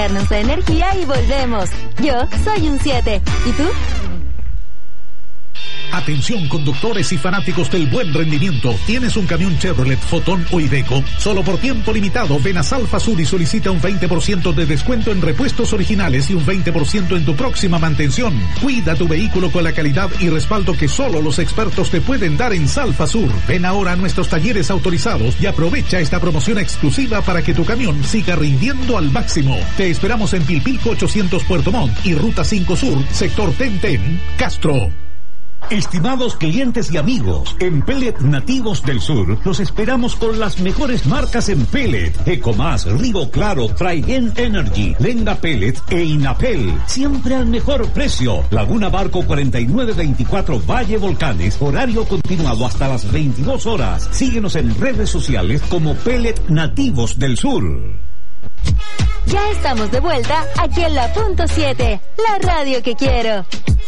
recargarnos de energía y volvemos. Yo soy un 7. ¿Y tú? Atención conductores y fanáticos del buen rendimiento. ¿Tienes un camión Chevrolet, Fotón o Iveco? Solo por tiempo limitado ven a Salfa Sur y solicita un 20% de descuento en repuestos originales y un 20% en tu próxima mantención. Cuida tu vehículo con la calidad y respaldo que solo los expertos te pueden dar en Salfa Sur. Ven ahora a nuestros talleres autorizados y aprovecha esta promoción exclusiva para que tu camión siga rindiendo al máximo. Te esperamos en Pilpilco 800 Puerto Montt y Ruta 5 Sur, sector Tenten, Castro. Estimados clientes y amigos, en Pellet Nativos del Sur los esperamos con las mejores marcas en pellet: Ecomás, Rigo Claro, Traigen Energy, Lenga Pellet e Inapel, siempre al mejor precio. Laguna Barco 4924 Valle Volcanes, horario continuado hasta las 22 horas. Síguenos en redes sociales como Pellet Nativos del Sur. Ya estamos de vuelta aquí en la Punto 7, la radio que quiero.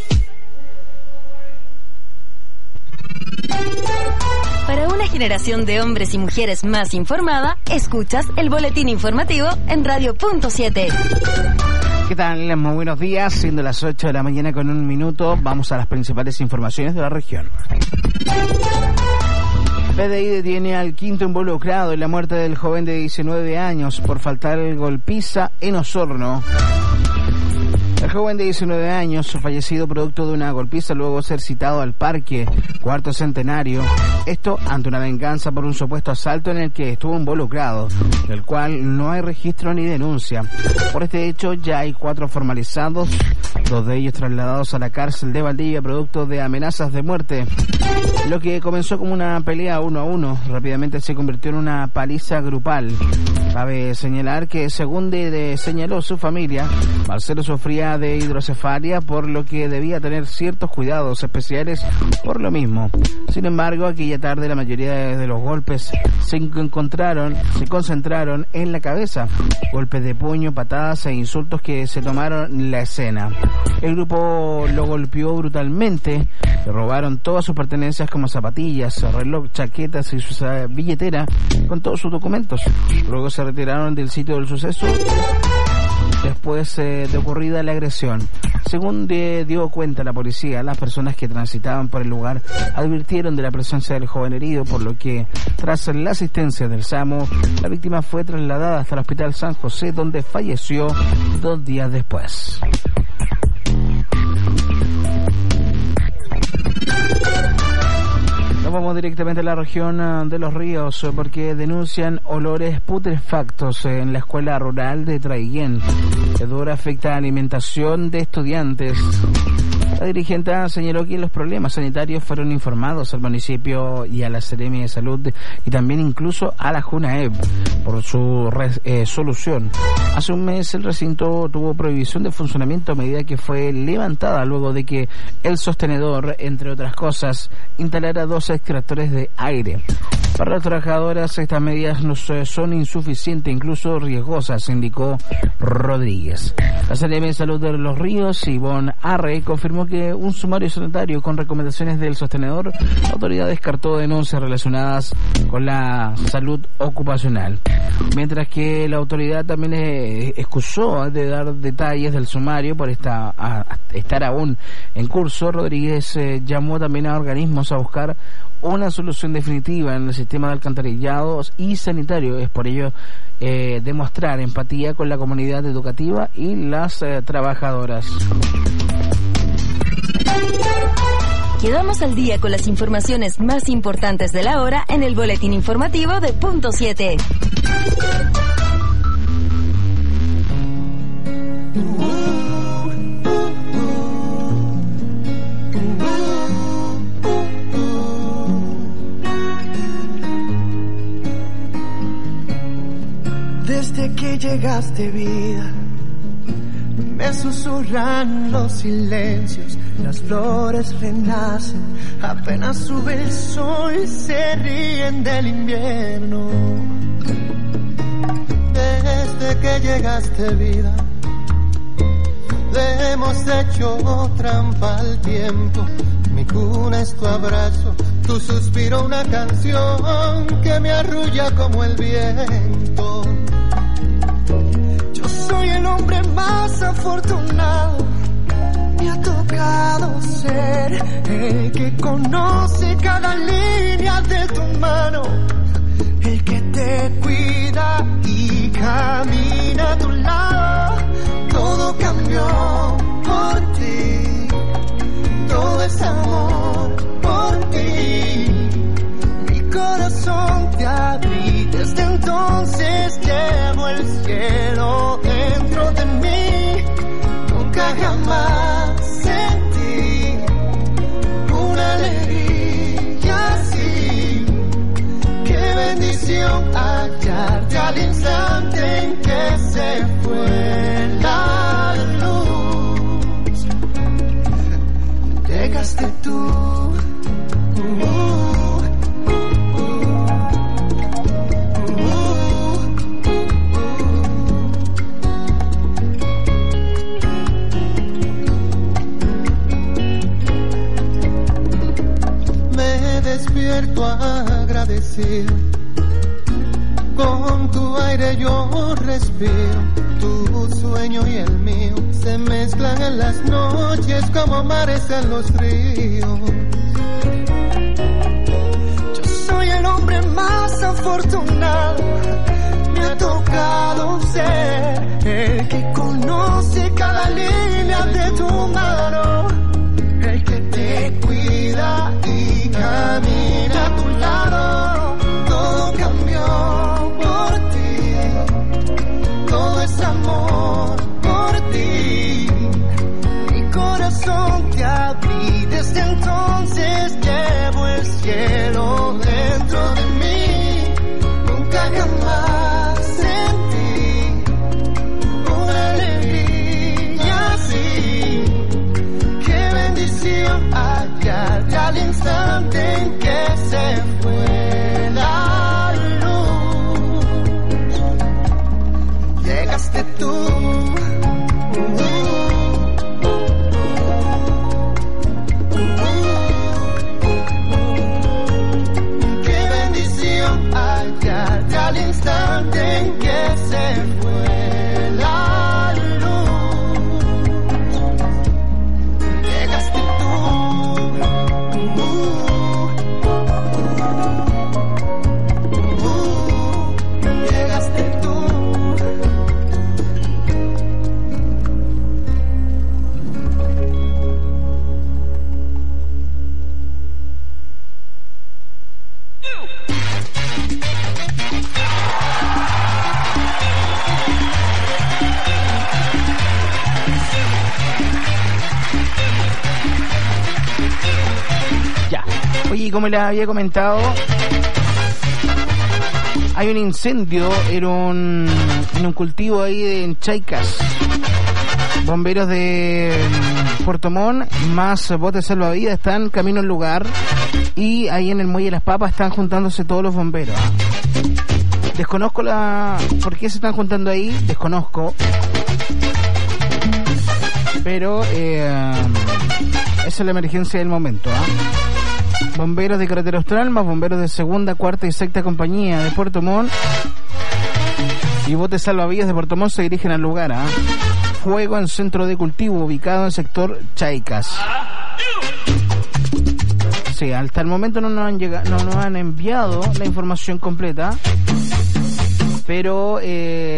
Para una generación de hombres y mujeres más informada, escuchas el boletín informativo en Radio Punto 7. ¿Qué tal? Muy buenos días, siendo las 8 de la mañana con 1 minuto, vamos a las principales informaciones de la región. PDI detiene al quinto involucrado en la muerte del joven de 19 años por faltar el golpiza en Osorno. El joven de 19 años, fallecido producto de una golpiza luego de ser citado al parque Cuarto Centenario, esto ante una venganza por un supuesto asalto en el que estuvo involucrado, del cual no hay registro ni denuncia. Por este hecho ya hay 4 formalizados, 2 de ellos trasladados a la cárcel de Valdivia producto de amenazas de muerte. Lo que comenzó como una pelea 1 a 1, rápidamente se convirtió en una paliza grupal. Cabe señalar que, según señaló su familia, Marcelo sufría de hidrocefalia, por lo que debía tener ciertos cuidados especiales por lo mismo. Sin embargo, aquella tarde la mayoría de los golpes se concentraron en la cabeza, golpes de puño, patadas e insultos que se tomaron la escena. El grupo lo golpeó brutalmente, le robaron todas sus pertenencias como zapatillas, reloj, chaquetas y su billetera con todos sus documentos. Luego se retiraron del sitio del suceso después de ocurrida la agresión. Según dio cuenta la policía, las personas que transitaban por el lugar advirtieron de la presencia del joven herido, por lo que, tras la asistencia del SAMU, la víctima fue trasladada hasta el Hospital San José, donde falleció 2 días después. Nos vamos directamente a la región de Los Ríos porque denuncian olores putrefactos en la escuela rural de Traiguén. El hedor afecta a la alimentación de estudiantes. La dirigente señaló que los problemas sanitarios fueron informados al municipio y a la Seremi de Salud y también incluso a la JUNAEB por su solución. Hace un mes el recinto tuvo prohibición de funcionamiento a medida que fue levantada luego de que el sostenedor, entre otras cosas, instalara 2 extractores de aire. Para las trabajadoras estas medidas no son insuficientes, incluso riesgosas, indicó Rodríguez. La Seremi de Salud de Los Ríos, Ivonne Arre, confirmó que un sumario sanitario con recomendaciones del sostenedor, la autoridad descartó denuncias relacionadas con la salud ocupacional. Mientras que la autoridad también excusó de dar detalles del sumario por estar aún en curso. Rodríguez llamó también a organismos a buscar una solución definitiva en el sistema de alcantarillados y sanitario. Es por ello demostrar empatía con la comunidad educativa y las trabajadoras. Quedamos al día con las informaciones más importantes de la hora en el boletín informativo de Punto 7. Desde que llegaste, vida, me susurran los silencios, las flores renacen, apenas sube el sol, se ríen del invierno. Desde que llegaste, vida, le hemos hecho trampa al tiempo. Mi cuna es tu abrazo, tu suspiro una canción que me arrulla como el viento. soy el hombre más afortunado. Me ha tocado ser el que conoce cada línea de tu mano, el que te cuida y camina a tu lado. Todo cambió por ti, todo es amor por ti. Mi corazón te abrí, desde entonces llevo el cielo dentro de mí. Nunca jamás sentí una alegría así. Qué bendición hallarte al instante en que se fue la luz. Llegaste tú. Despierto agradecido, con tu aire yo respiro, tu sueño y el mío se mezclan en las noches como mares en los ríos. Yo soy el hombre más afortunado, me ha tocado ser el que conoce cada línea de tu mano, el que te cuida y camina a tu lado. Todo cambió por ti, todo es amor por ti. Mi corazón te abrí, desde entonces llevo el cielo dentro de mí. Nunca jamás sentí una alegría así. Qué bendición hallarte al instante en que se fue la luz. Llegaste tú. Qué bendición hallarte al instante en que se fue la luz. Llegaste llegaste tú. Ya. Oye, como les había comentado, hay un incendio en un cultivo ahí en Chaicas. Bomberos de Puerto Montt más botes salvavidas están camino al lugar, y ahí en el Muelle de las Papas están juntándose todos los bomberos. Desconozco por qué se están juntando ahí, desconozco, pero esa es la emergencia del momento. Bomberos de Carretera Austral más bomberos de segunda, cuarta y sexta compañía de Puerto Montt y botes salvavidas de Puerto Montt se dirigen al lugar. Fuego en centro de cultivo ubicado en el sector Chaicas. Sí, hasta el momento no nos han enviado la información completa, pero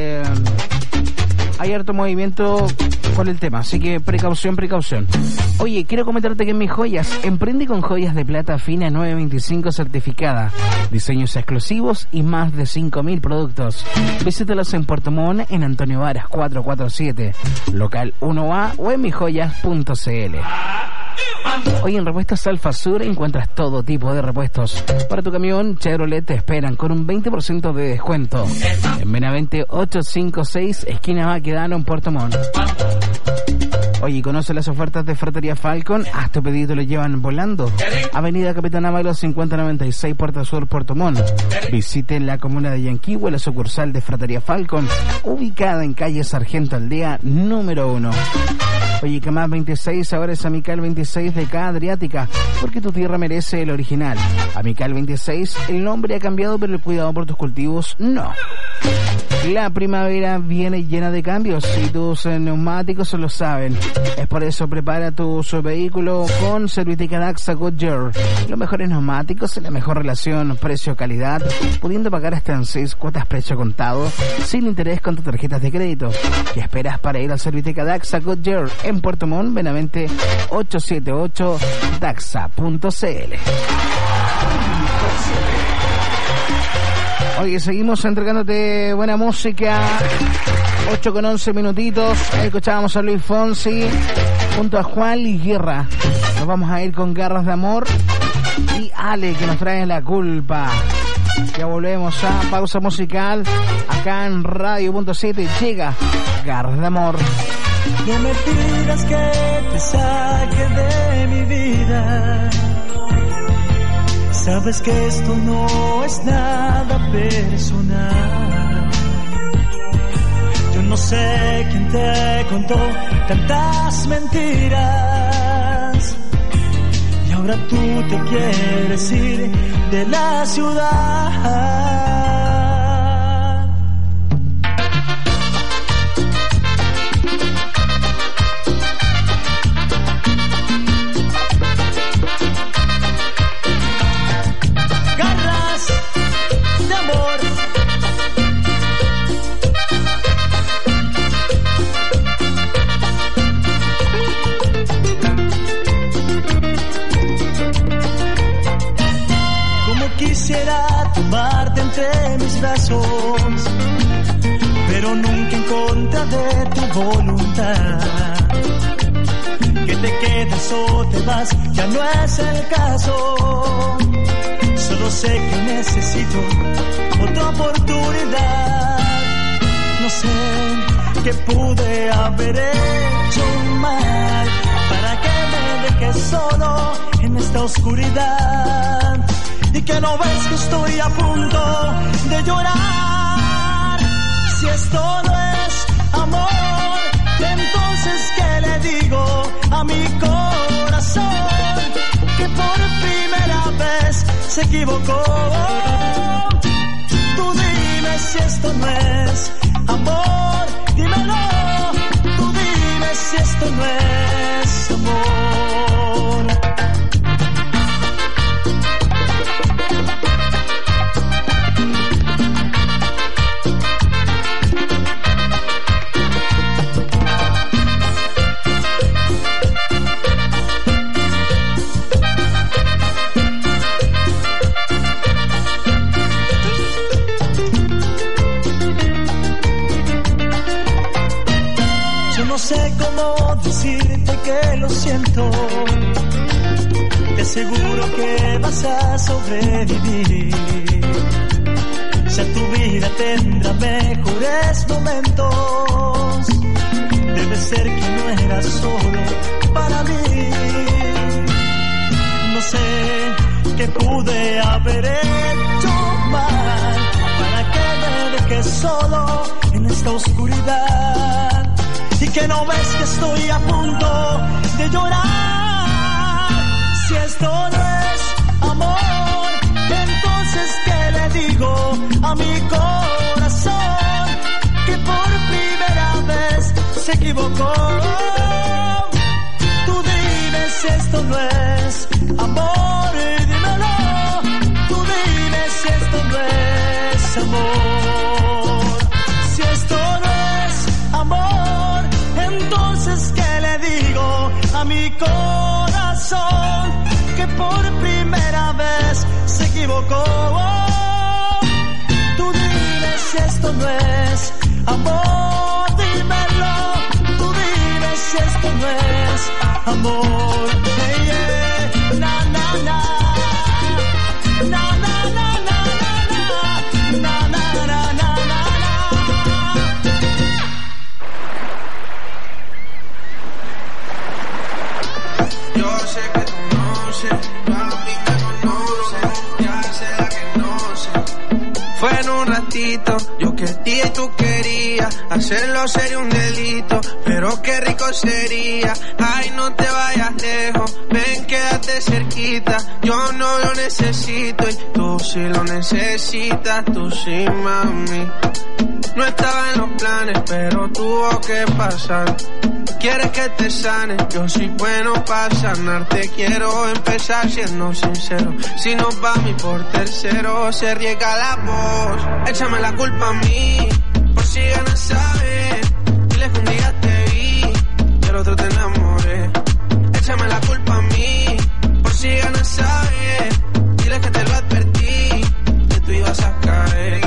hay harto movimiento con el tema, así que precaución. Oye, quiero comentarte que en Mis Joyas, emprende con joyas de plata fina 925 certificada, diseños exclusivos y más de 5.000 productos. Visítalos en Puerto Montt, en Antonio Varas 447, local 1A o en misjoyas.cl. Hoy en Repuestos Alfa Sur encuentras todo tipo de repuestos. Para tu camión, Chevrolet te esperan con un 20% de descuento. En Benavente 856, esquina Baquedano, en Puerto Montt. Oye, conoce las ofertas de Fratería Falcon. Haz tu pedido, lo llevan volando. Avenida Capitán Amaro 5096, Puerto Sur, Puerto Montt. Visite la comuna de Yanquihue, la sucursal de Fratería Falcon, ubicada en calle Sargento Aldea, número 1. Oye, que más 26 ahora es Amical 26 de K Adriática, porque tu tierra merece el original. Amical 26, el nombre ha cambiado, pero el cuidado por tus cultivos no. La primavera viene llena de cambios y tus neumáticos lo saben. Es por eso prepara tu vehículo con Servitécnica Daxa Goodyear. Los mejores neumáticos y la mejor relación precio-calidad, pudiendo pagar hasta en 6 cuotas precio contado, sin interés con tus tarjetas de crédito. ¿Qué esperas para ir al Servitécnica Daxa Goodyear en Puerto Montt? Benavente 878 daxa.cl. Oye, seguimos entregándote buena música. 8:11 minutitos. Ahí escuchábamos a Luis Fonsi junto a Juan y Guerra. Nos vamos a ir con Garras de Amor y Ale, que nos trae La Culpa. Ya volvemos a pausa musical acá en Radio.7. Llega Garras de Amor. No me pidas que te saque de mi vida. Sabes que esto no es nada personal. Yo no sé quién te contó tantas mentiras. Y ahora tú te quieres ir de la ciudad. Quisiera tomarte entre mis brazos, pero nunca en contra de tu voluntad. Que te quedes o te vas, ya no es el caso. Solo sé que necesito otra oportunidad. No sé qué pude haber hecho mal para que me dejes solo en esta oscuridad. Y que no ves que estoy a punto de llorar. Si esto no es amor, entonces ¿qué le digo a mi corazón? Que por primera vez se equivocó. Tú dime si esto no es amor, dímelo. Tú dime si esto no es amor. No sé cómo decirte que lo siento. Te aseguro que vas a sobrevivir. Ya tu vida tendrá mejores momentos. Debe ser que no eras solo para mí. No sé qué pude haber hecho mal para que me dejes solo en esta oscuridad. Y que no ves que estoy a punto de llorar. Si esto no es amor, entonces ¿qué le digo a mi corazón? Que por primera vez se equivocó. Tú dime si esto no es amor, dímelo. Tú dime si esto no es amor. Si esto no es amor, entonces ¿qué le digo a mi corazón? Que por primera vez se equivocó. Tú dime si esto no es amor, dímelo. Tú dime si esto no es amor. Hey, yeah. Na, na, na. Na, na, na, na, na, na, na, na, na, na. Yo sé que tú no sé, papi me conoce, ya sé la que no sé. Fue en un ratito, yo quería y tú querías, hacerlo sería un delito, pero qué rico sería. Ay, no te vayas lejos, ven, quédate cerquita, yo no lo necesito y tú sí lo necesitas, tú sí, mami. No estaba en los planes, pero tuvo que pasar. Quieres que te sane, yo soy bueno para sanarte. Quiero empezar siendo sincero. Si no va a mí por tercero, se riega la voz. Échame la culpa a mí, por si ganas saber. Dile que un día te vi, del otro te enamoré. Échame la culpa a mí, por si ganas saber. Dile que te lo advertí, que tú ibas a caer.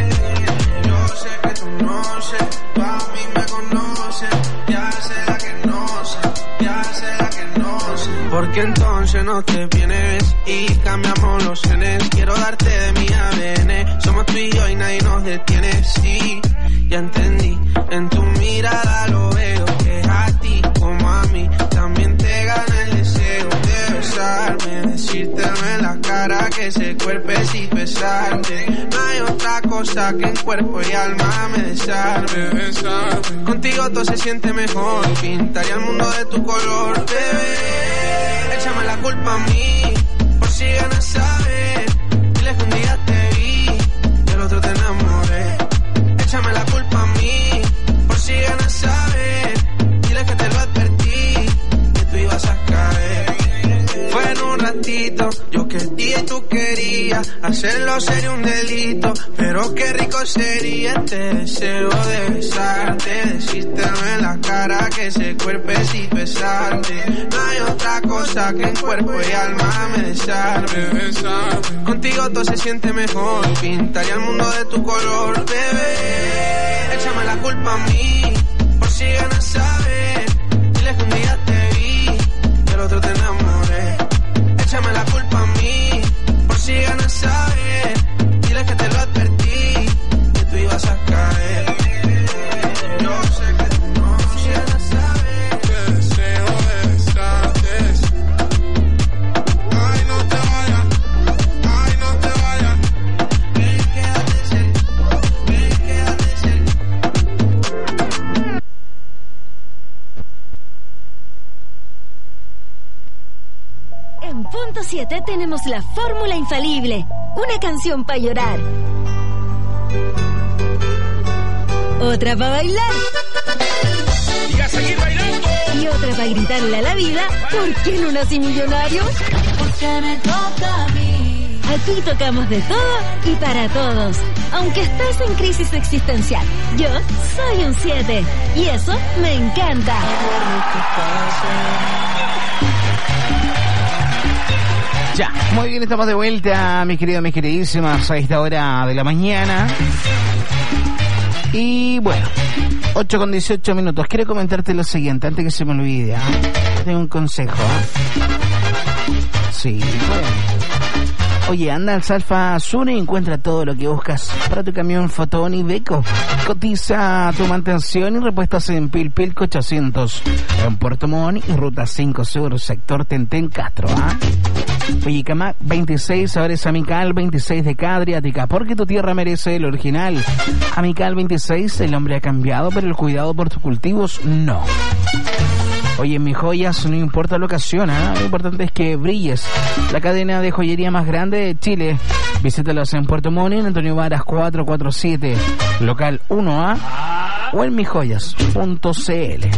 Yo sé que tú no sé, tú a mí me conoces. Ya sé la que no sé, ya sé la que no sé. Porque entonces no te vienes y cambiamos los genes. Quiero darte de mi ADN. Somos tú y yo y nadie nos detiene. Sí, ya entendí, en tu mirada lo veo. Que a ti como a mí también te gana el deseo de besarme, decírtelo en la cara que ese cuerpo es y besarte. No hay otra cosa que en cuerpo y alma me desarme. Contigo todo se siente mejor, pintaría el mundo de tu color, bebé. Échame la culpa a mí, por si ganas saber. Dile que un día te vi, del otro te enamoré. Échame la culpa a mí, por si ganas saber. Dile que te lo advertí, que tú ibas a caer. Fue en un ratito, yo quería y tú querías. Hacerlo sería un delito, pero qué rico sería este deseo de besarte. Decírtelo en la cara que ese cuerpo es y besarte. No hay otra cosa que en cuerpo y alma me desarme. Contigo todo se siente mejor, pintaría el mundo de tu color, bebé. Échame la culpa a mí, por si ganas saber. Dile que un día te vi, del otro te enamoré. Échame la culpa a mí, por si ganas saber. Dile que te lo advertí, que tú ibas a caer. Yo sé que tú no, si ganas saber. Te deseo de besarte. Ay, no te vayas, ay, no te vayas. Ven, quédate cerca, ven, quédate cerca. En Punto 7 tenemos la fórmula infalible. Una canción para llorar. Otra para bailar. Y a seguir bailando. Y otra para gritarle a la vida. ¿Por qué no nací millonario? Porque me toca a mí. Aquí tocamos de todo y para todos. Aunque estés en crisis existencial, yo soy un 7. Y eso me encanta. Ya, muy bien, estamos de vuelta, mis queridos, mis queridísimas, a esta hora de la mañana. Y bueno, 8:18. Quiero comentarte lo siguiente, antes que se me olvide. Tengo un consejo. Sí, bueno. Oye, anda al Salfa Sur y encuentra todo lo que buscas para tu camión Fotón y Iveco. Cotiza tu mantención y repuestos en Pilpilco 800, en Puerto Montt y Ruta 5 Sur, sector Tentén Castro. Oye, Camac 26, ahora es Amical 26 de Cadriática, porque tu tierra merece el original. Amical 26, el hombre ha cambiado, pero el cuidado por tus cultivos no. Oye, en Mis Joyas no importa la ocasión, lo importante es que brilles. La cadena de joyería más grande de Chile. Visítalos en Puerto Montt, en Antonio Varas 447, local 1A, o en misjoyas.cl.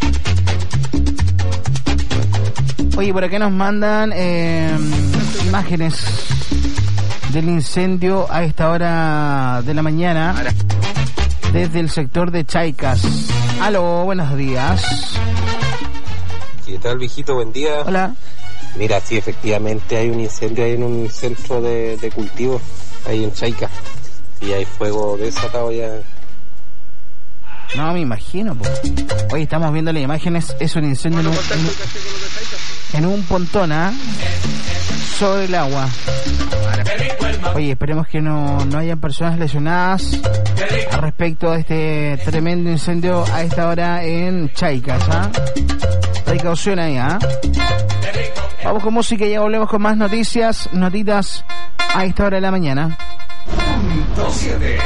Oye, por acá nos mandan imágenes del incendio a esta hora de la mañana desde el sector de Chaicas. Aló, buenos días. ¿Qué tal, viejito? Buen día. Hola. Mira, sí, efectivamente hay un incendio ahí en un centro de cultivo, ahí en Chaica. Y hay fuego desatado ya. No, me imagino, po. Oye, estamos viendo las imágenes, es un incendio en un pontón, sobre el agua. Oye, esperemos que no hayan personas lesionadas al respecto de este tremendo incendio a esta hora en Chaicas, Precaución ahí, Vamos con música y ya volvemos con más notitas a esta hora de la mañana. Punto 7.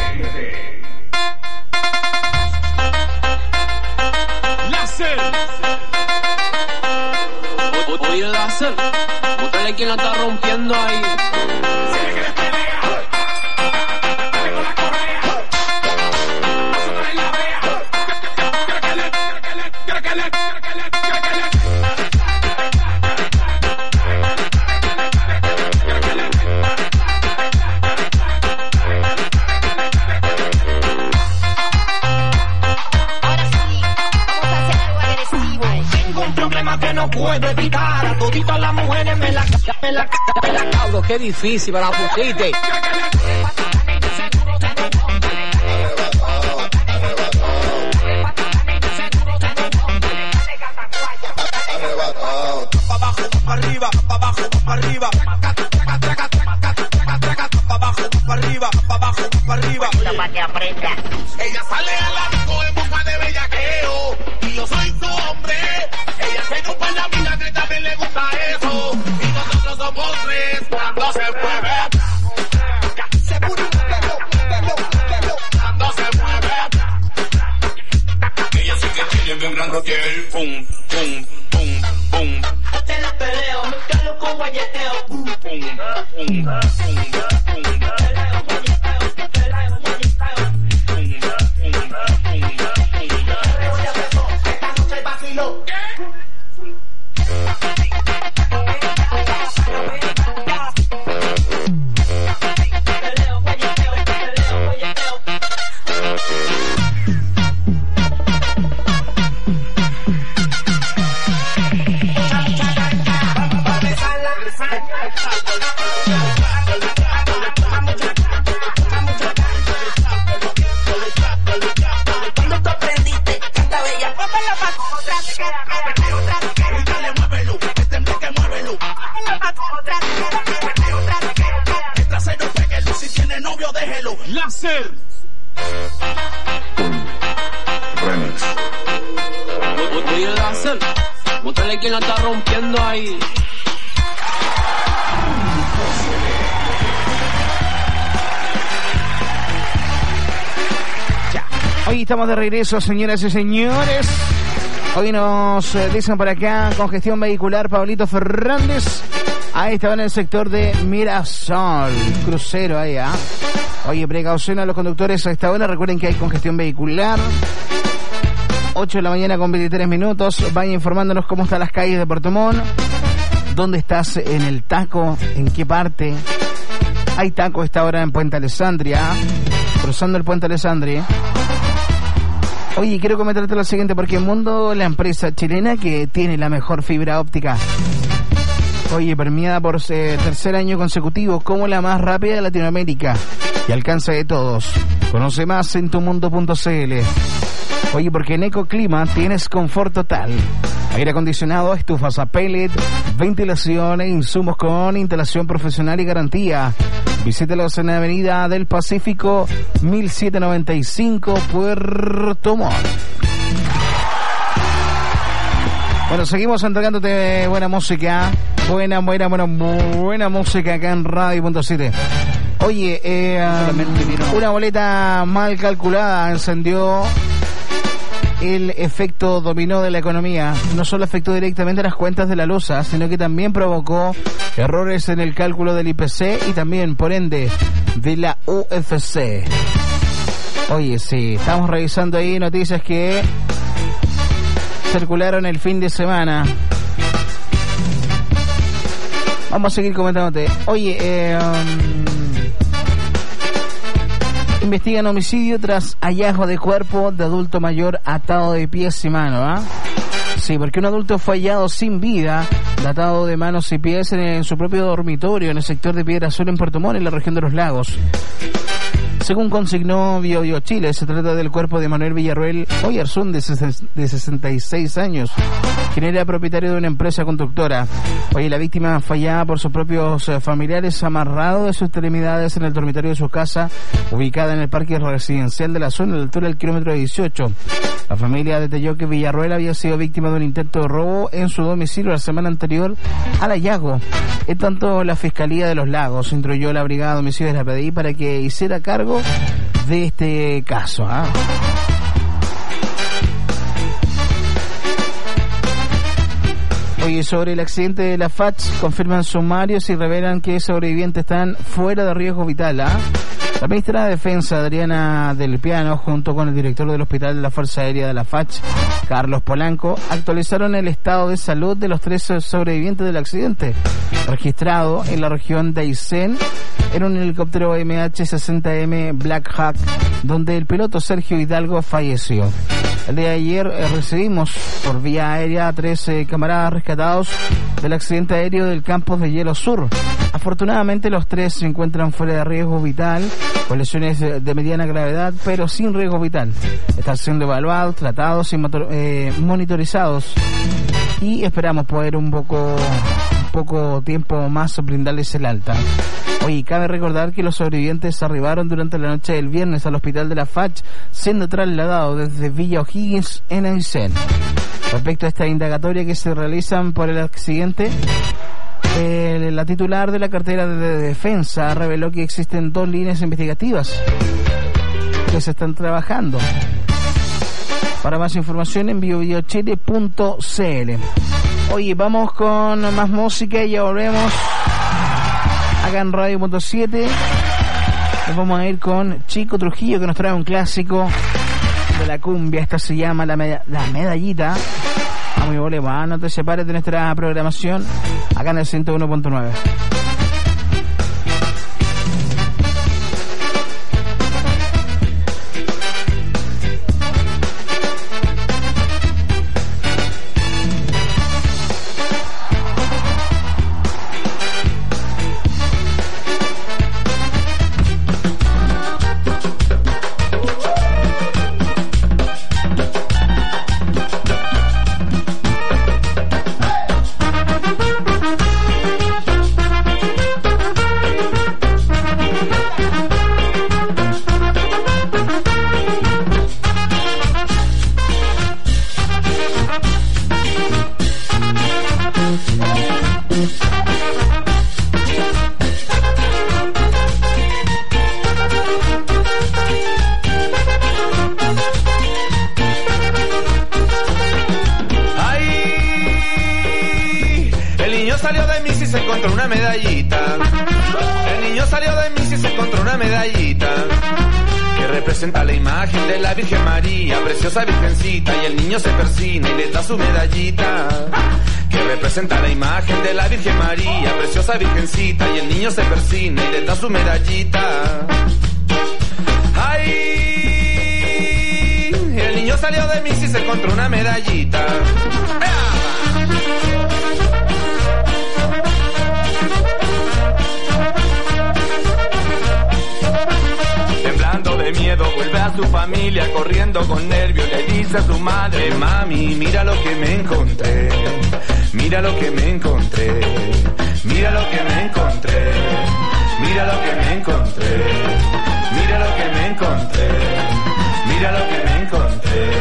Láser. Oye, Láser, búscale quien la está rompiendo ahí. puedo evitar. A toditas las mujeres me la Cabro, qué difícil para pusiste. Pa' abajo, pa' arriba, pa' abajo, pa' arriba. Pa' abajo, pa' arriba, pa' abajo, pa' arriba. Ella sale a la disco en busca de bellaqueo y yo soy su hombre. Ella se ocupa en la vida que también le gusta eso. Y nosotros somos tres cuando se mueve. Seguro cuando se mueve. Ella sí que tiene bien grande el pum, pum, pum, pum. Te la peleo, me calo con guayeteo. Pum, pum, pum, pum, pum. Láser. Remix. Oye, Láser, búscale quien la está rompiendo ahí. Ya. Hoy estamos de regreso, señoras y señores. Hoy nos dicen por acá, congestión vehicular, Pablito Fernández. Ahí estaba en el sector de Mirasol, crucero ahí, ¿ah? Oye, precaución a los conductores a esta hora. Recuerden que hay congestión vehicular. 8 de la mañana con 23 minutos. Vaya informándonos cómo están las calles de Puerto Montt. ¿Dónde estás en el taco? ¿En qué parte? Hay taco a esta hora en Puente Alessandria, cruzando el Puente Alessandria. Oye, quiero comentarte lo siguiente, porque Mundo, la empresa chilena que tiene la mejor fibra óptica, oye, premiada por tercer año consecutivo como la más rápida de Latinoamérica y alcance de todos. Conoce más en tumundo.cl. Oye, porque en Ecoclima tienes confort total. Aire acondicionado, estufas a pellet, ventilación e insumos con instalación profesional y garantía. Visítalos en la Avenida del Pacífico 1795, Puerto Montt. Bueno, seguimos entregándote buena música. Buena música acá en Radio.7. Oye, una boleta mal calculada encendió el efecto dominó de la economía. No solo afectó directamente las cuentas de la LUSA, sino que también provocó errores en el cálculo del IPC y también, por ende, de la UFC. Oye, sí, estamos revisando ahí noticias que circularon el fin de semana. Vamos a seguir comentándote. Oye, investigan homicidio tras hallazgo de cuerpo de adulto mayor atado de pies y manos, ¿ah? Sí, porque un adulto fue hallado sin vida, atado de manos y pies en su propio dormitorio en el sector de Piedra Azul en Puerto Montt, en la región de Los Lagos. Según consignó Bio Chile, se trata del cuerpo de Manuel Villarroel Oyarzún, de 66 años, quien era propietario de una empresa constructora. Oye, la víctima fue hallada por sus propios familiares amarrado de sus extremidades en el dormitorio de su casa, ubicada en el parque residencial de la zona, a la altura del kilómetro 18. La familia detalló que Villarroel había sido víctima de un intento de robo en su domicilio la semana anterior al hallazgo. En tanto, la Fiscalía de Los Lagos instruyó a la Brigada de Homicidios de la PDI para que hiciera cargo de este caso, ¿ah? Oye, sobre el accidente de la FACH, confirman sumarios y revelan que sobrevivientes están fuera de riesgo vital, ¿ah? La ministra de Defensa, Adriana Del Piano, junto con el director del Hospital de la Fuerza Aérea de la FACH, Carlos Polanco, actualizaron el estado de salud de los 3 sobrevivientes del accidente, registrado en la región de Aysén, en un helicóptero MH-60M Black Hawk, donde el piloto Sergio Hidalgo falleció. El día de ayer recibimos por vía aérea a 13 camaradas rescatados del accidente aéreo del campus de Hielo Sur. Afortunadamente los 3 se encuentran fuera de riesgo vital, con lesiones de mediana gravedad, pero sin riesgo vital. Están siendo evaluados, tratados y monitorizados, y esperamos poder un poco tiempo más brindarles el alta. Oye, cabe recordar que los sobrevivientes arribaron durante la noche del viernes al hospital de la FACH, siendo trasladados desde Villa O'Higgins en Aysén. Respecto a esta indagatoria que se realizan por el accidente, la titular de la cartera de defensa reveló que existen 2 líneas investigativas que se están trabajando. Para más información en biobiochile.cl. Oye, vamos con más música y ya volvemos acá en Radio.7. Nos vamos a ir con Chico Trujillo, que nos trae un clásico de la cumbia. Esta se llama La Medallita. Vamos y volvemos, no te separes de nuestra programación acá en el 101.9. La imagen de la Virgen María, preciosa virgencita, y el niño se persina y le da su medallita. Que representa la imagen de la Virgen María, preciosa virgencita, y el niño se persina y le da su medallita. ¡Ay! El niño salió de misa y se encontró una medallita. De miedo vuelve a su familia corriendo con nervios, le dice a su madre: mami, mira lo que me encontré, mira lo que me encontré, mira lo que me encontré, mira lo que me encontré, mira lo que me encontré, mira lo que me encontré.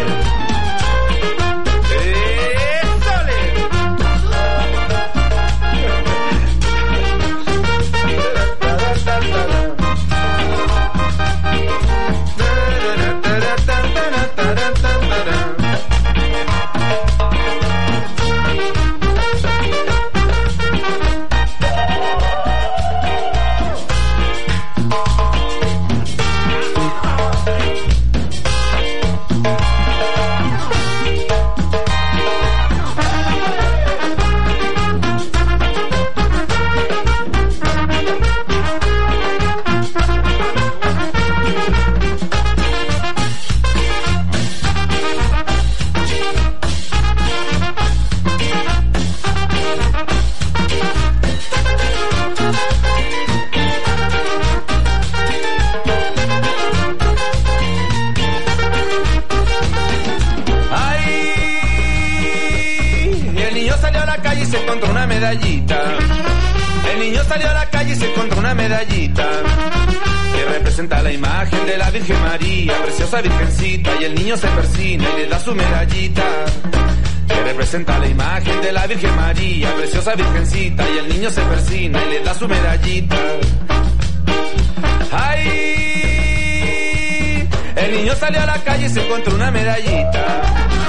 El niño salió a la calle y se encontró una medallita que representa la imagen de la Virgen María, preciosa virgencita, y el niño se persina y le da su medallita. Que representa la imagen de la Virgen María, preciosa virgencita, y el niño se persina y le da su medallita. ¡Ay! El niño salió a la calle y se encontró una medallita.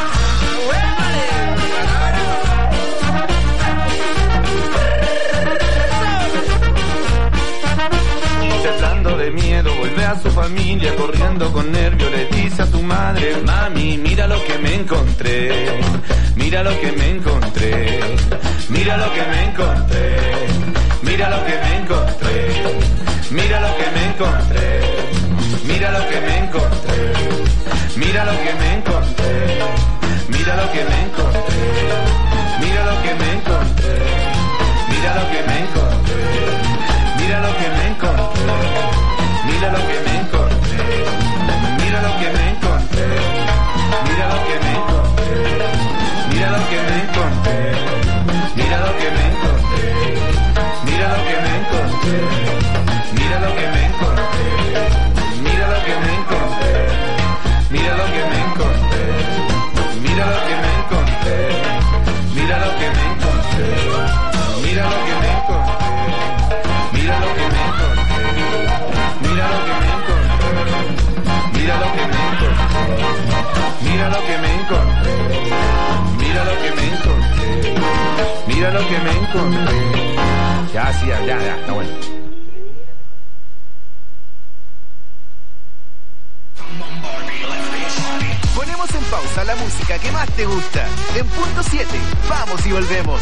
Temblando de miedo vuelve a su familia corriendo con nervio, le dice a su madre: mami, mira lo que me encontré, mira lo que me encontré, mira lo que me encontré, mira lo que me encontré, mira lo que me encontré, mira lo que me encontré, mira lo que me encontré. encontré. Ya, sí, ya, está bueno. Ponemos en pausa la música que más te gusta. En punto 7, vamos y volvemos.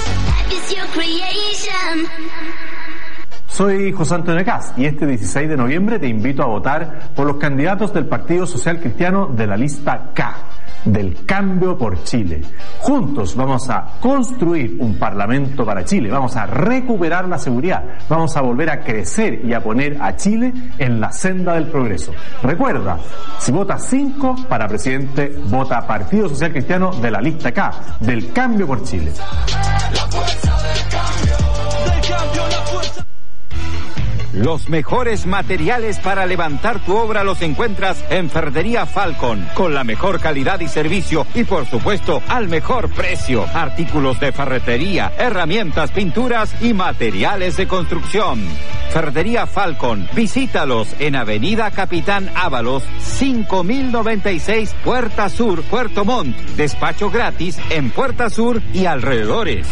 Soy José Antonio Caz y este 16 de noviembre te invito a votar por los candidatos del Partido Social Cristiano de la lista K, del Cambio por Chile. Juntos vamos a construir un parlamento para Chile, vamos a recuperar la seguridad, vamos a volver a crecer y a poner a Chile en la senda del progreso. Recuerda, si votas 5 para presidente, vota Partido Social Cristiano de la lista K, del Cambio por Chile. La fuerza del cambio, la fuerza. Los mejores materiales para levantar tu obra los encuentras en Ferretería Falcon, con la mejor calidad y servicio y por supuesto al mejor precio. Artículos de ferretería, herramientas, pinturas y materiales de construcción. Ferretería Falcon, visítalos en Avenida Capitán Ábalos, 5096, Puerta Sur, Puerto Montt. Despacho gratis en Puerta Sur y alrededores.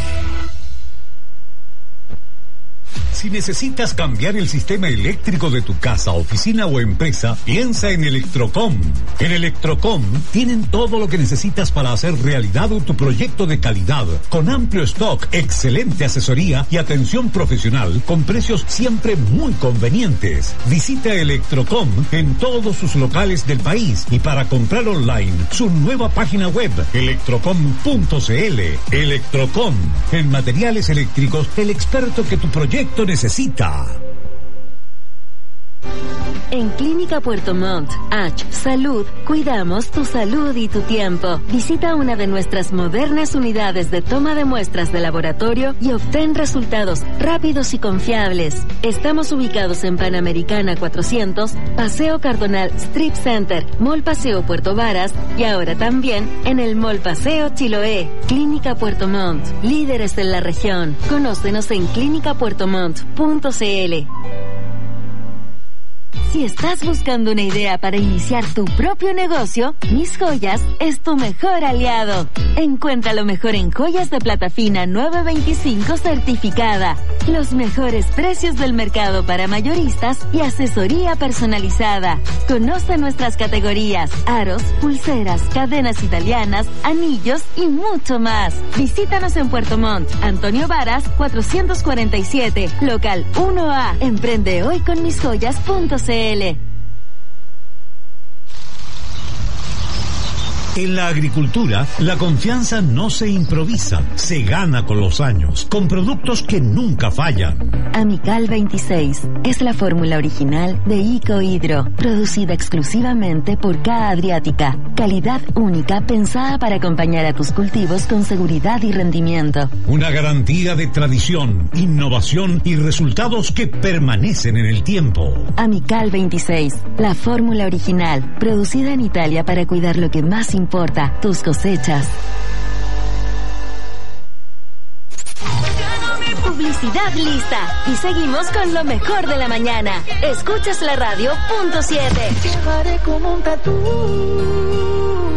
Si necesitas cambiar el sistema eléctrico de tu casa, oficina o empresa, piensa en Electrocom. En Electrocom tienen todo lo que necesitas para hacer realidad tu proyecto de calidad, con amplio stock, excelente asesoría y atención profesional, con precios siempre muy convenientes. Visita Electrocom en todos sus locales del país y para comprar online, su nueva página web, electrocom.cl. Electrocom, en materiales eléctricos, el experto que tu proyecto necesita. En Clínica Puerto Montt, H Salud, cuidamos tu salud y tu tiempo. Visita una de nuestras modernas unidades de toma de muestras de laboratorio y obtén resultados rápidos y confiables. Estamos ubicados en Panamericana 400, Paseo Cardonal Strip Center, Mall Paseo Puerto Varas y ahora también en el Mall Paseo Chiloé. Clínica Puerto Montt, líderes en la región. Conócenos en clinicapuertomont.cl. Si estás buscando una idea para iniciar tu propio negocio, Mis Joyas es tu mejor aliado. Encuentra lo mejor en joyas de plata fina 925 certificada, los mejores precios del mercado para mayoristas y asesoría personalizada. Conoce nuestras categorías: aros, pulseras, cadenas italianas, anillos y mucho más. Visítanos en Puerto Montt, Antonio Varas 447, local 1A. Emprende hoy con misjoyas.cl. En la agricultura, la confianza no se improvisa, se gana con los años, con productos que nunca fallan. Amical 26 es la fórmula original de Icohidro, producida exclusivamente por K Adriática. Calidad única pensada para acompañar a tus cultivos con seguridad y rendimiento. Una garantía de tradición, innovación y resultados que permanecen en el tiempo. Amical 26, la fórmula original, producida en Italia para cuidar lo que más importa, tus cosechas. Publicidad lista. Y seguimos con lo mejor de la mañana. Escuchas la radio punto 7. Llevaré como un tatú.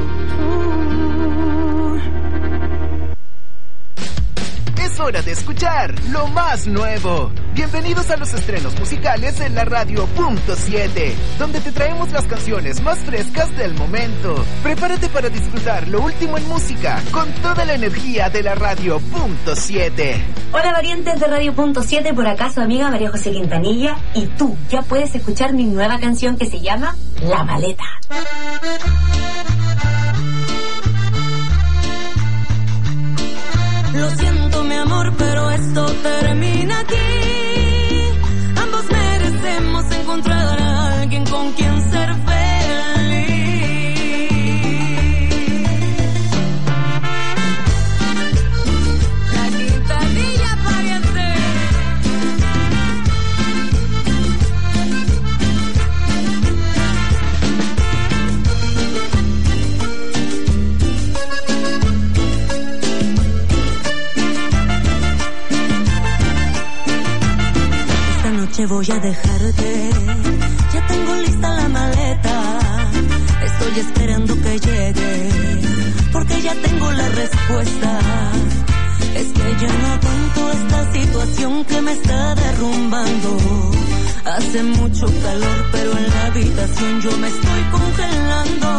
Es hora de escuchar lo más nuevo. Bienvenidos a los estrenos musicales en la radio punto 7, donde te traemos las canciones más frescas del momento. Prepárate para disfrutar lo último en música con toda la energía de la radio punto 7. Hola variantes de radio punto 7, por acá su amiga María José Quintanilla, y tú ya puedes escuchar mi nueva canción que se llama La Maleta. Lo siento mi amor, pero esto termina aquí. Ambos merecemos encontrar a alguien con quien ser feliz. La Quintanilla pariente. Voy a dejarte, ya tengo lista la maleta, estoy esperando que llegue, porque ya tengo la respuesta. Es que ya no aguanto esta situación que me está derrumbando. Hace mucho calor, pero en la habitación yo me estoy congelando.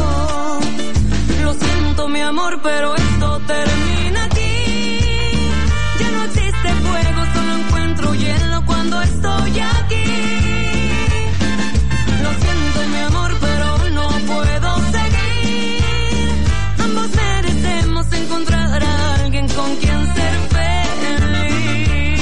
Lo siento, mi amor, pero esto termina aquí. Ya no existe fuego, solo encuentro hielo cuando estoy aquí. Lo siento, mi amor, pero no puedo seguir. Ambos merecemos encontrar a alguien con quien ser feliz.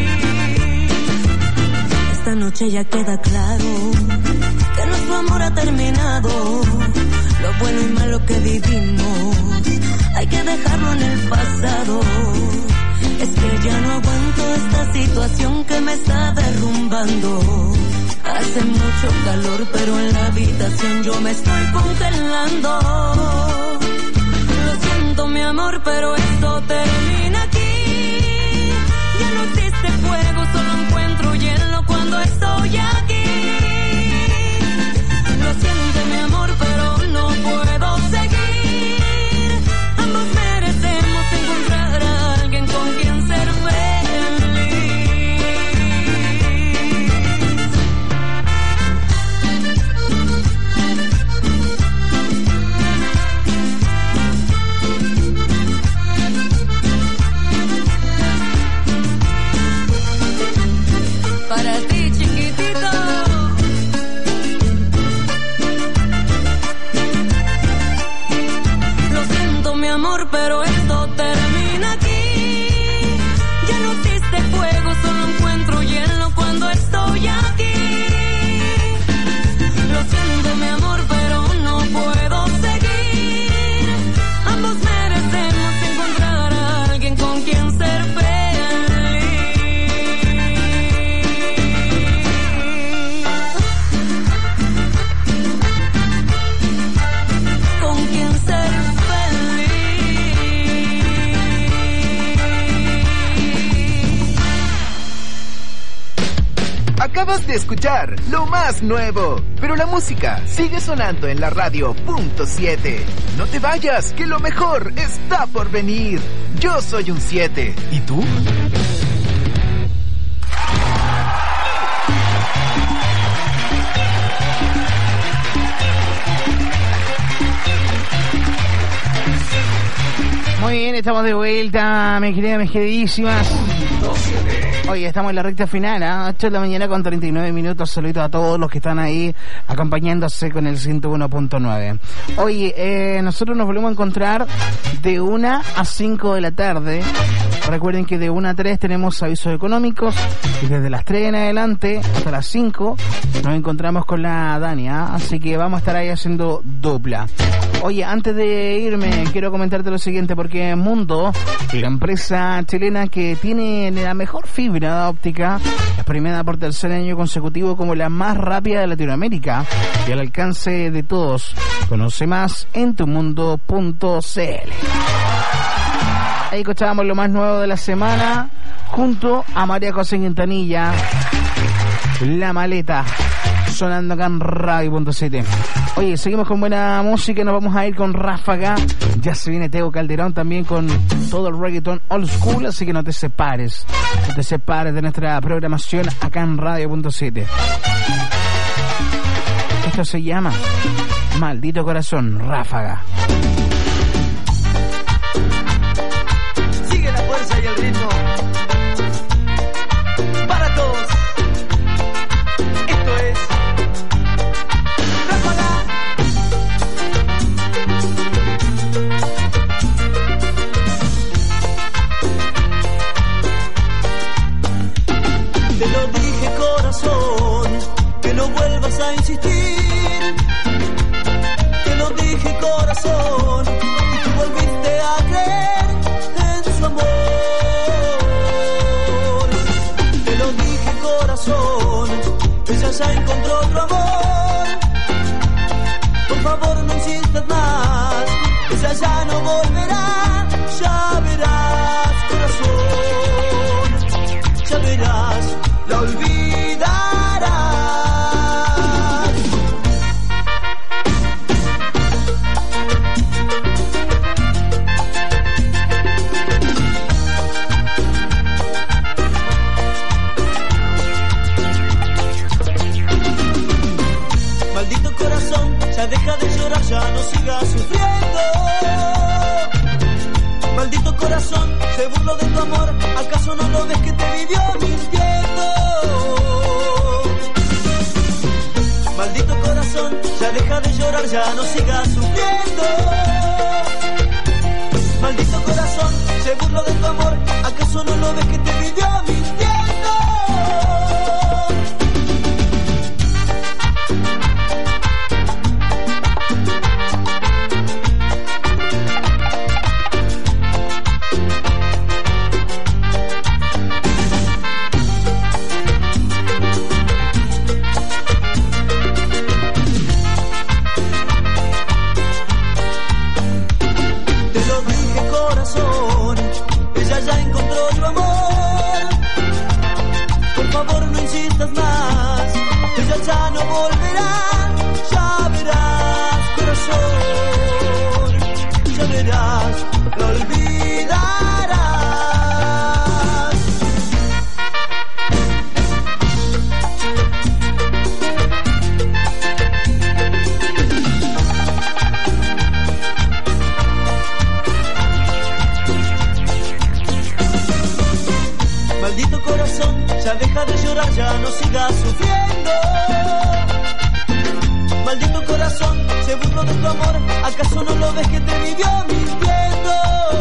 Esta noche ya queda claro que nuestro amor ha terminado. Lo bueno y malo que vivimos hay que dejarlo en el pasado. Es que ya no aguanto esta situación que me está derrumbando. Hace mucho calor, pero en la habitación yo me estoy congelando. Lo siento, mi amor, pero esto termina aquí. Ya no existe fuego, solo encuentro hielo cuando estoy aquí. Lo siento, mi amor, pero no puedo seguir. Ambos merecemos encontrar a alguien con quien ser para ti, chiquitito. Lo siento, mi amor, pero esto termina aquí. Ya no existe fuego, solo encuentro hielo cuando estoy aquí. Lo siento, mi amor, pero no puedo seguir. Ambos merecemos encontrar a alguien con quien ser feliz. Con quien ser Acabas de escuchar lo más nuevo, pero la música sigue sonando en la radio .7. No te vayas, que lo mejor está por venir. Yo soy un 7. ¿Y tú? Muy bien, estamos de vuelta, mis queridísimas. Oye, estamos en la recta final, 8 de la mañana con 39 minutos. Saludos a todos los que están ahí acompañándose con el 101.9. Oye, nosotros nos volvemos a encontrar de 1 a 5 de la tarde. Recuerden que de 1 a 3 tenemos avisos económicos y desde las 3 en adelante hasta las 5 nos encontramos con la Dania, así que vamos a estar ahí haciendo dupla. Oye, antes de irme quiero comentarte lo siguiente, porque Mundo, la empresa chilena que tiene la mejor fibra óptica, es premiada por tercer año consecutivo como la más rápida de Latinoamérica y al alcance de todos. Conoce más en tumundo.cl. Ahí escuchábamos lo más nuevo de la semana junto a María José Quintanilla, La Maleta, sonando acá en Radio.7. Oye, seguimos con buena música, nos vamos a ir con Ráfaga. Ya se viene Tego Calderón también con todo el reggaeton old school, así que no te separes de nuestra programación acá en Radio.7. Esto se llama Maldito Corazón, Ráfaga. Sigue la fuerza y el ritmo para todos. Esto es Ráfaga. Te lo dije, corazón, que no vuelvas a insistir. Te lo dije, corazón, y tú volviste a creer en su amor. Te lo dije, corazón, ella ya encontró otro amor. Por favor, no insistas más, ella ya no volverá. Ya verás, corazón, ya verás, la olvidarás. Maldito corazón, ya deja de llorar, ya no sigas sufriendo. Maldito corazón, se burló de tu amor, ¿acaso no lo ves que te vivió mintiendo? Maldito corazón, ya deja de llorar, ya no sigas sufriendo. Maldito corazón, se burló de tu amor, ¿acaso no lo ves que te vivió mintiendo? Ya no volverán, ya verás, corazón, ya verás, lo olvidarás. Maldito corazón, ya deja de llorar, ya no sigas sufriendo. Maldito corazón, se burló de tu amor, ¿acaso no lo ves que te vivió mintiendo?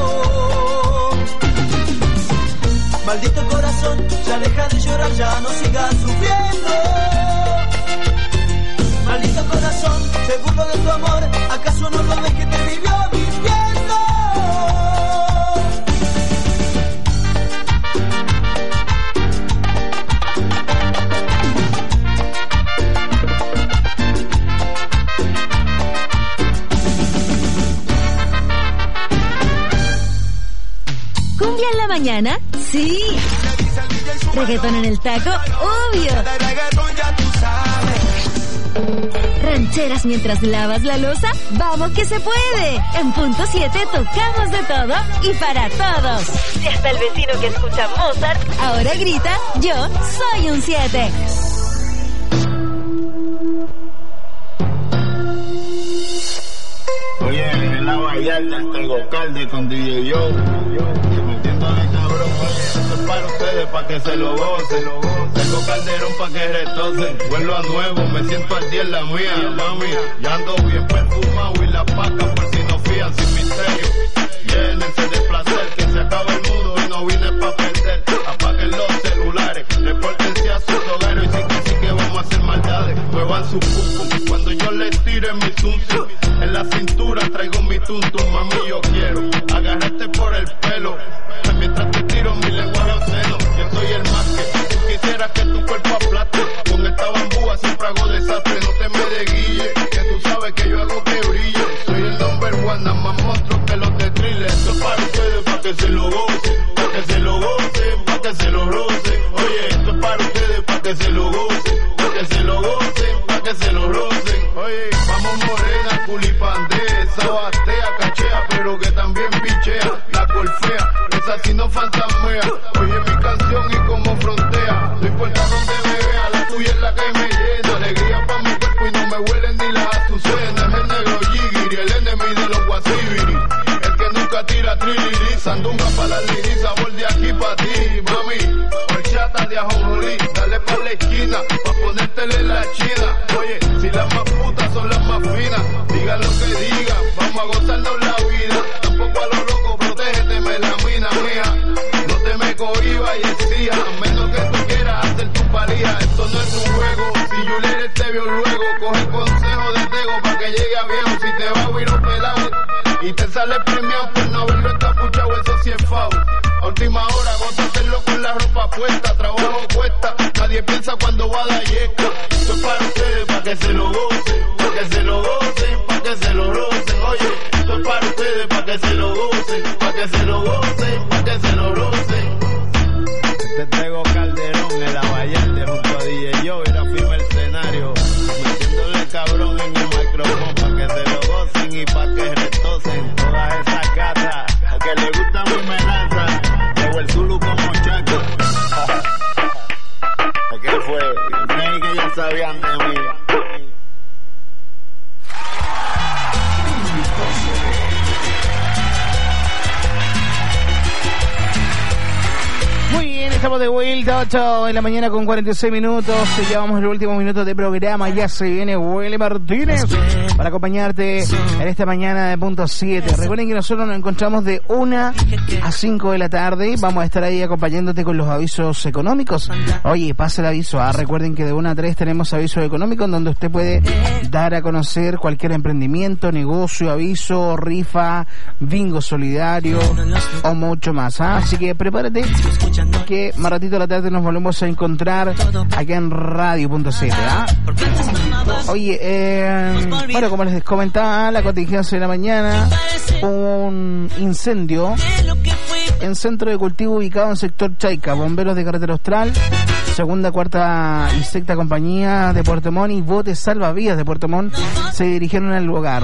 Maldito corazón, ya deja de llorar, ya no sigas sufriendo. Maldito corazón, se burló de tu amor, ¿acaso no lo ves que te vivió mintiendo? ¿Cumbia en la mañana? Sí. ¿Reggaetón en el taco? Obvio. ¿Rancheras mientras lavas la loza? ¡Vamos que se puede! En punto 7 tocamos de todo y para todos. Y hasta el vecino que escucha Mozart ahora grita, yo soy un 7. Oye, en la Vallarta tengo Calde con DJ Joe. Metiéndole cabrón, oye, esto es para ustedes, para que se lo gocen. Tengo Calderón para que retocen. Vuelvo a nuevo, me siento al día en la mía, mami. Ya ando bien perfumado y la paca por si no fían sin misterio. Llénense de placer, que se acaba el mundo y no vine pa' perder. Apaguen los celulares, repórtense a sus hogares y sí que vamos a hacer maldades. Muevan su pum cuando yo les tire mi zum. En la cintura traigo mi tuntum, mami, yo quiero agarrarte por el pelo, mientras te tiro mi lenguaje obsceno. Yo soy el más que tú quisieras que tu cuerpo aplaste. Con esta bambúa siempre hago desastre, no te me desguille, que tú sabes que yo hago que brille. Soy el number one, nada más monstruo que los de Thriller. Esto es para ustedes, para que se lo gocen, para que se lo gocen, para que se lo rocen. Oye, esto es para ustedes, para que se lo gocen, para que se lo gocen, para que se lo rocen. Oye, vamos morena, culipandea, sabatea, cachea, pero que también pichea, la colfea, esa sí no fantasmea. Oye mi canción y como frontea, no importa donde me vea, la tuya es la que me llena, alegría pa' mi cuerpo y no me huelen ni las azucenas. Es el negro Jigiri, el enemigo de los guasibiri, el que nunca tira triliri, sandunga pa' la liri, sabor de aquí pa' ti, mami, horchata de ajonjolí, dale pa' la esquina, pa' ponértele la china. Oye, si las más putas son las más finas, digan lo que digan, vamos a gozarnos la vida, tampoco a lo loco, protégete, me la mina mía, no te me cohibas y exija, a menos que tú quieras hacer tu palija, esto no es un juego, si Juliet te vio luego, coge consejo de Tego pa' que llegue a viejo, si te va a huir un pelado, y te sale premiado por no haberlo encapuchado, eso sí es foul. A última hora, goza hacerlo con la ropa puesta, trabajo cuesta, nadie piensa cuando va a dar yesca. Esto es para ustedes, para que se lo gocen, para que se lo gocen, para que se lo rocen. Oye, esto es para ustedes, para que se lo gocen, para que se lo gocen, para que se lo rocen. Te traigo Calderón en la Vallarta junto a DJ Joe y la firma el escenario, metiéndole cabrón en el micrófono para que se lo gocen y para que retocen todas esas gatas que le gusta mi melaza. Llevo el Zulu como Chaco. ¿Qué fue? Creí que ya sabían de mí. Estamos de vuelta, 8 de la mañana con 46 minutos. Llevamos el último minuto de programa. Ya se viene Willy Martínez para acompañarte en esta mañana de punto 7. Recuerden que nosotros nos encontramos de 1 a 5 de la tarde. Vamos a estar ahí acompañándote con los avisos económicos. Oye, pase el aviso. Recuerden que de 1 a 3 tenemos avisos económicos en donde usted puede dar a conocer cualquier emprendimiento, negocio, aviso, rifa, bingo solidario o mucho más. Así que prepárate que más ratito de la tarde nos volvemos a encontrar aquí en Radio.7. Oye, bueno, como les comentaba, la contingencia de la mañana, un incendio en centro de cultivo ubicado en sector Chaica. Bomberos de Carretera Austral, segunda, cuarta y sexta compañía de Puerto Montt y botes salvavidas de Puerto Montt se dirigieron al lugar.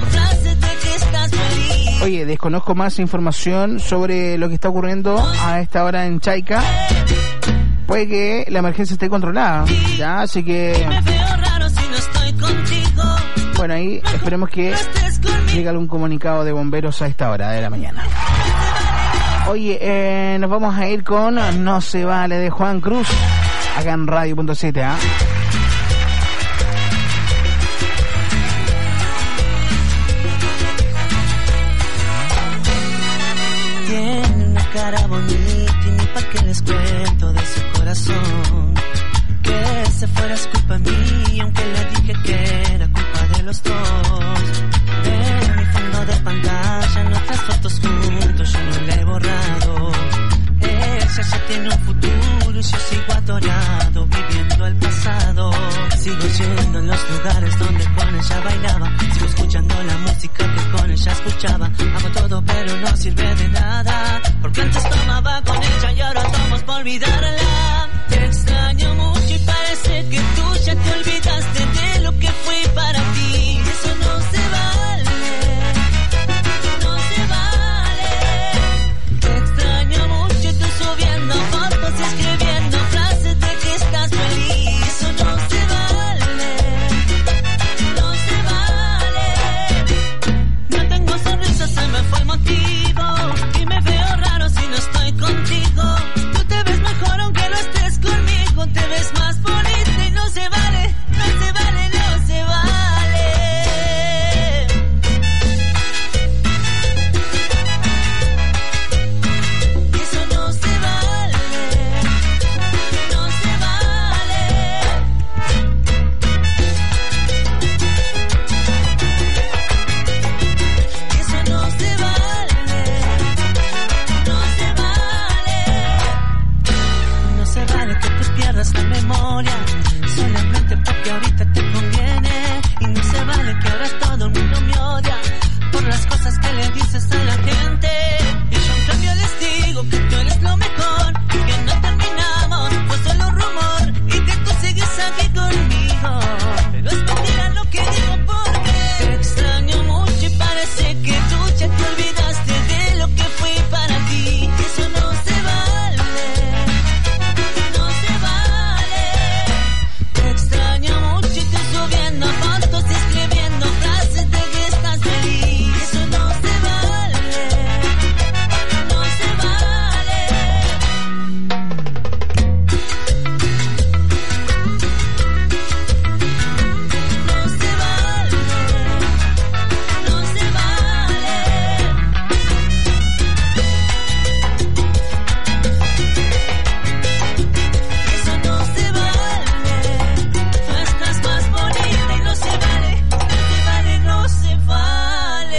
Oye, desconozco más información sobre lo que está ocurriendo a esta hora en Chaica. Puede que la emergencia esté controlada, ya, así que bueno, ahí esperemos que llegue algún comunicado de bomberos a esta hora de la mañana. Oye, nos vamos a ir con No se vale de Juan Cruz acá en Radio.7. Tiene una cara bonita y ni pa' que les cuento de su corazón. Que se fuera es culpa mía, aunque le dije que era culpa de los dos. De mi fondo de pantalla en otras fotos juntos yo no le he borrado. Ella ya tiene un futuro y yo sigo atorado viviendo el pasado. Sigo yendo en los lugares donde con ella bailaba. Sigo escuchando la música que con ella escuchaba. Hago todo pero no sirve de nada, porque antes tomaba con ella y ahora tomo por olvidarla. Te extraño mucho y parece que tú ya te olvidaste de lo que fui para ti. Eso no se vale, no se vale. Te extraño mucho y tú subiendo fotos y escribiendo frases de que estás feliz. Eso no se vale, no se vale. No tengo sonrisa, se me fue el motivo y me veo raro si no estoy contigo. Tú te ves mejor aunque no estés conmigo, te ves más bonita y no se vale, no se vale, no se vale. Eso no se vale, no se vale. Eso no se vale, no se vale. No se vale que tú pierdas la memoria solamente porque ahorita te conviene. Y no se vale que ahora todo el mundo me odia por las cosas que le dices a la gente. Y yo en cambio les digo que tú eres lo mejor y que no terminamos, fue solo rumor y que tú sigues aquí conmigo. Pero es mentira lo que digo porque te extraño mucho y parece que tú ya te olvidaste de lo que fui para ti. Eso no se vale, no se vale. Te extraño mucho y tú subiendo fotos y escribiendo frases de que estás feliz. Eso no se vale, no se vale. No se vale, no se vale. Eso no se vale. Tú estás más bonita y no se vale, no se vale, no se vale.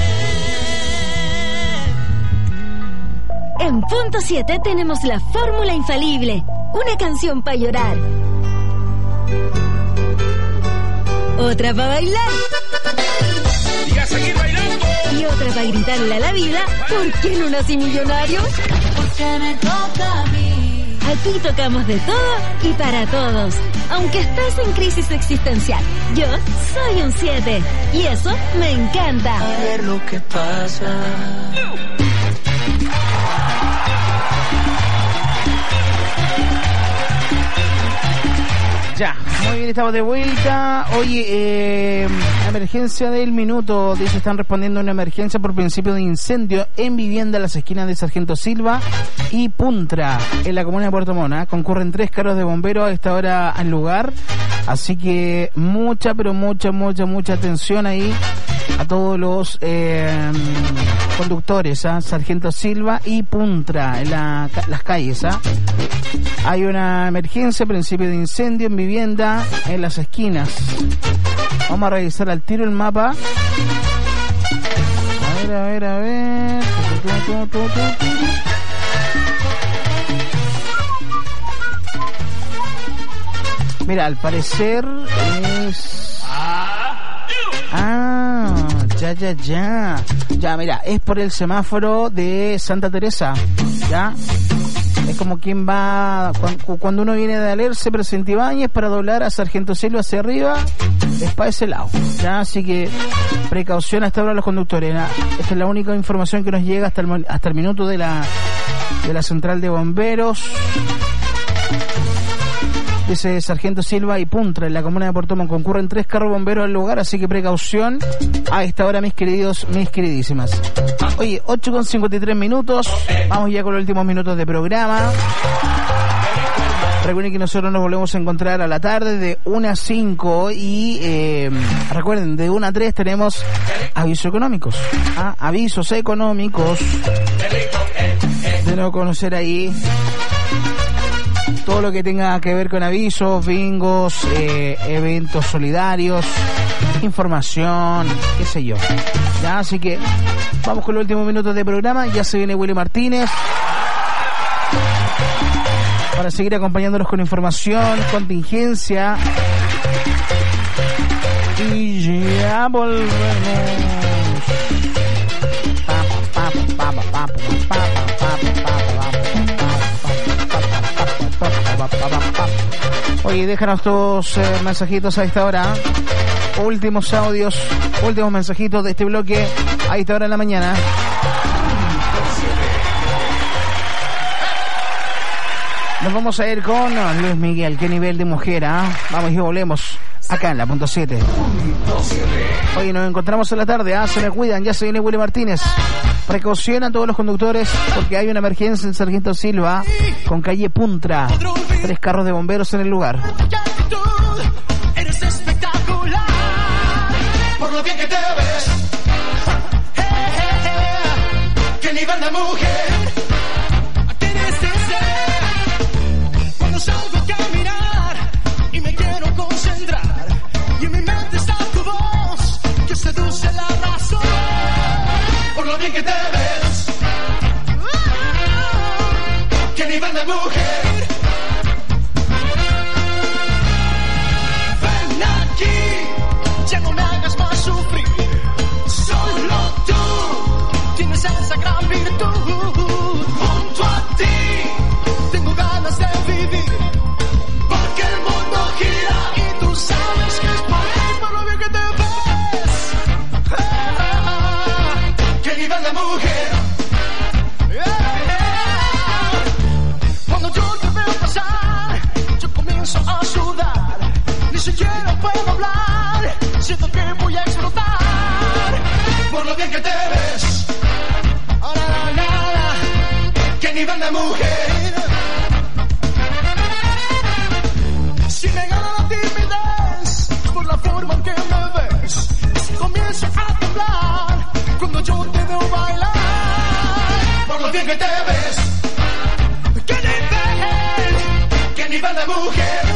En punto 7 tenemos la fórmula infalible, una canción para llorar, otra para bailar Y a seguir bailando. y otra para gritarle a la vida, ¿por qué no nací millonario? Porque me toca a mí. Aquí tocamos de todo y para todos, aunque estés en crisis existencial. Yo soy un 7 y eso me encanta. A ver lo que pasa. Ya, muy bien, estamos de vuelta. Oye, emergencia del minuto. Dice, están respondiendo a una emergencia por principio de incendio en vivienda en las esquinas de Sargento Silva y Puntra, en la comuna de Puerto Montt. Concurren 3 carros de bomberos a esta hora al lugar. Así que mucha atención ahí a todos los conductores, Sargento Silva y Puntra, en las calles. Hay una emergencia, principio de incendio en vivienda en las esquinas. Vamos a revisar al tiro el mapa. A ver. Mira, al parecer es... Ya, mira, es por el semáforo de Santa Teresa, ¿ya? Es como quien va, cuando uno viene de Alerce, Presidente Ibáñez, para doblar a Sargento Silva hacia arriba, es para ese lado, ¿ya? Así que precaución hasta ahora los conductores. Esta es la única información que nos llega hasta el minuto de la central de bomberos. Dice Sargento Silva y Puntra, en la comuna de Puerto Montt. Concurren 3 carros bomberos al lugar, así que precaución a esta hora, mis queridos, mis queridísimas. Oye, 8:53. Vamos ya con los últimos minutos de programa. Recuerden que nosotros nos volvemos a encontrar a la tarde de 1 a 5 y recuerden, de 1 a 3 tenemos avisos económicos. Avisos económicos. De no conocer ahí todo lo que tenga que ver con avisos, bingos, eventos solidarios, información, qué sé yo. Ya, así que vamos con los últimos minutos de programa. Ya se viene Willy Martínez para seguir acompañándonos con información, contingencia. Y ya volvemos. Oye, déjanos tus mensajitos a esta hora. Últimos audios, últimos mensajitos de este bloque a esta hora de la mañana. Nos vamos a ir con Luis Miguel. Qué nivel de mujer, Vamos y volvemos acá en la punto 7. Oye, nos encontramos en la tarde, se me cuidan. Ya se viene Willy Martínez. Precaución a todos los conductores porque hay una emergencia en Sargento Silva con calle Puntra. 3 carros de bomberos en el lugar. Eres espectacular por lo bien que te ves. Qué nivel de mujer tienes que ser. Cuando salgo a caminar y me quiero concentrar y en mi mente está tu voz que seduce la razón. Por lo bien que te ves. Qué nivel de mujer. Ya no me hagas más sufrir. Solo tú tienes esa gran virtud. Junto a ti tengo ganas de vivir. Porque el mundo gira y tú sabes que es por mí, por lo bien que te ves. Qué nivel de mujer. Cuando yo te veo pasar, yo comienzo a sudar. Ni siquiera puedo hablar. Siento que voy a explotar por lo bien que te ves. Qué nivel de mujer. Si me gana la timidez por la forma en que me ves, si comienzo a temblar cuando yo te veo bailar por lo bien que te ves. Qué nivel de mujer.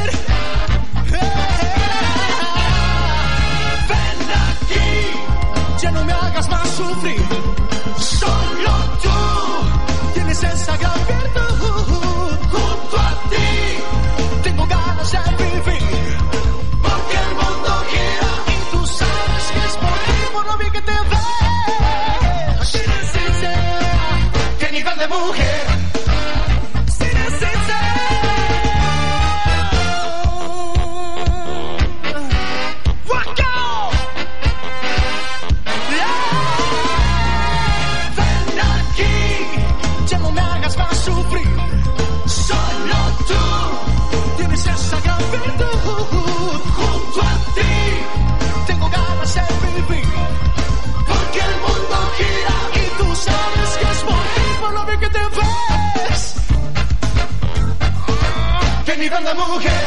Ya no me hagas más sufrir. Solo tú tienes esa gran virtud. Junto a ti tengo ganas de vivir. Porque el mundo gira y tú sabes que es por ti, por lo bien que te ves. Qué nivel de mujer. Solo tú tienes esa gran virtud. de mujer.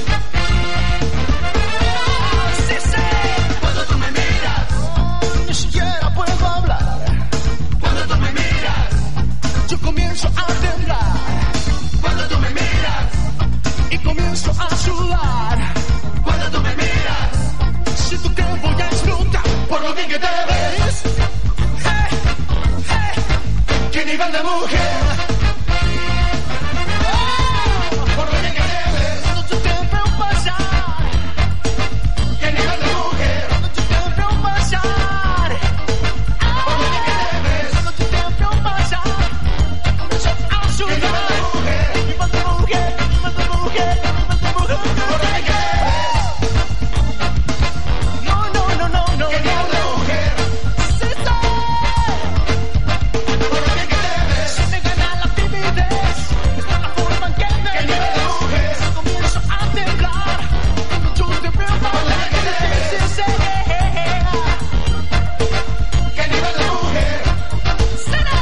Sí, sí. Cuando tú me miras, ni siquiera puedo hablar. Cuando tú me miras, yo comienzo a temblar. Cuando tú me miras, y comienzo a sudar. Cuando tú me miras, siento que voy a explotar por lo bien que te ves. Hey, hey, qué nivel de mujer. Por lo bien que te ves, cuando tú te veo pasar. Qué nivel de mujer. Cuando tú te veo pasar. Por lo bien que te ves, cuando tú te veo pasar. Comienzo a sudar. Qué nivel de mujer. Qué nivel de mujer. Qué nivel de mujer. Qué nivel de mujer. Por lo bien que te ves. No, no, no, no, no. Qué nivel de mujer. Sí, sí. Por lo bien que te ves. Si me gana la timidez, es por la forma en que me ves. Qué nivel de mujer. Comienzo a temblar. Cuando yo te veo pasar. Sí, sí, sí. Qué nivel de mujer. Sí, por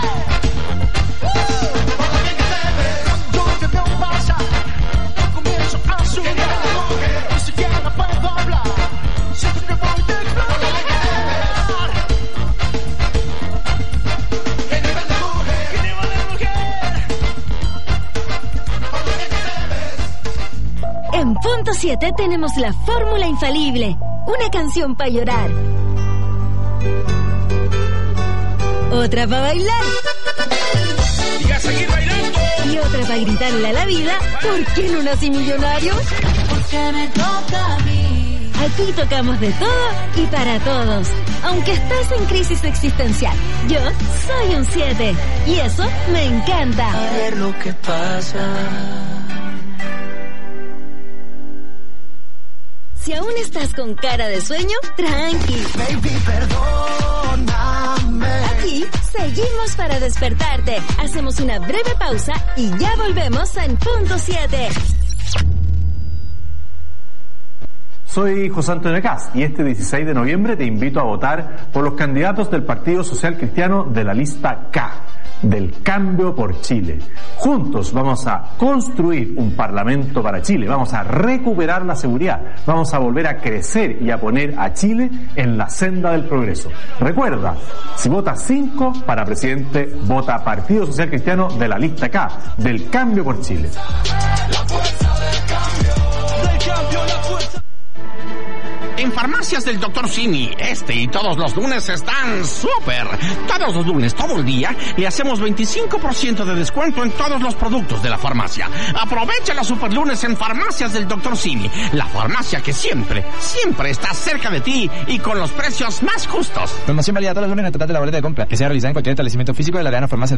lo bien que te ves. Cuando yo te veo pasar, yo comienzo a sudar. Ni siquiera puedo hablar. Siento que voy a explotar. Qué nivel de mujer. Qué nivel de mujer. Por lo bien que te ves. En Punto 7 tenemos la fórmula infalible. Una canción para llorar. Otra para bailar. Y a seguir bailando. Y otra para gritarle a la vida, ¿por qué no nací millonario? Porque me toca a mí. Aquí tocamos de todo y para todos. Aunque estés en crisis existencial, yo soy un 7. Y eso me encanta. A ver lo que pasa. Si aún estás con cara de sueño, tranqui. Baby, perdóname. Aquí seguimos para despertarte. Hacemos una breve pausa y ya volvemos en Punto 7. Soy José Antonio Cast y este 16 de noviembre te invito a votar por los candidatos del Partido Social Cristiano de la lista K, del Cambio por Chile. Juntos vamos a construir un parlamento para Chile, vamos a recuperar la seguridad, vamos a volver a crecer y a poner a Chile en la senda del progreso. Recuerda, si votas 5 para presidente, vota Partido Social Cristiano de la lista K, del Cambio por Chile. La fuerza del cambio. Del cambio, la fuerza. En Farmacias del Dr. Simi, este y todos los lunes están súper. Todos los lunes, todo el día, le hacemos 25% de descuento en todos los productos de la farmacia. Aprovecha los super lunes en Farmacias del Dr. Simi, la farmacia que siempre, siempre está cerca de ti y con los precios más justos. Promoción válida todos los lunes en el total de la boleta de compra, que sea realizada en cualquier establecimiento físico de la Arena Farmacia.